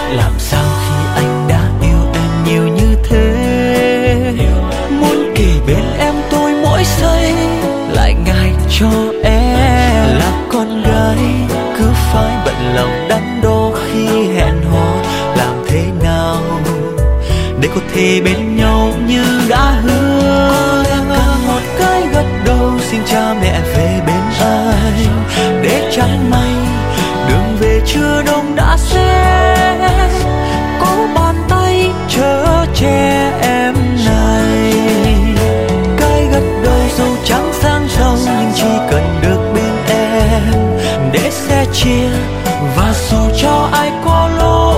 Làm sao khi anh đã yêu em nhiều như thế, muốn kề bên em tôi mỗi giây, lại ngại cho em là con gái cứ phải bận lòng đắn đo khi hẹn hò. Làm thế nào để có thể bên nhau như đã hứa? Em cần một cái gật đầu xin cha mẹ về bên anh, để chẳng may đường về chưa đông đã xe, có bàn tay chở che em này. Cái gật đầu dẫu chẳng sang giàu nhưng chỉ cần được bên em, để sẻ chia và dù cho ai có lỗi